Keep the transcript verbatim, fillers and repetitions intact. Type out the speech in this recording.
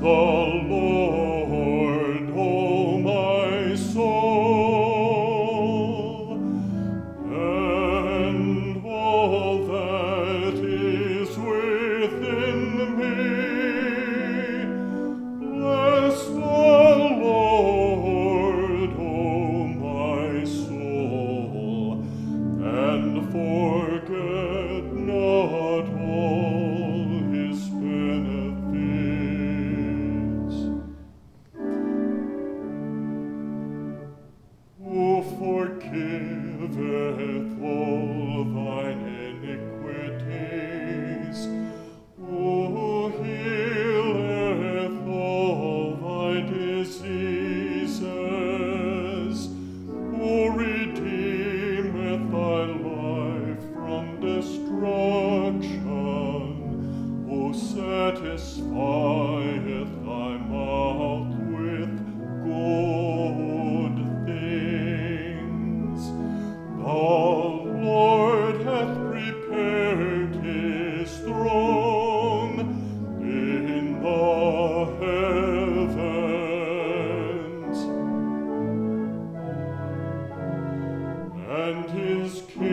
Lord, O my soul, and all that is within me. Bless the Lord, O my soul, and forget not all his benefits. Who forgiveth all thine iniquities, who healeth all thy diseases, who redeemeth thy life from destruction, who satisfieth thy mouth with good things. The Lord hath prepared his throne in the heavens, and his kingdom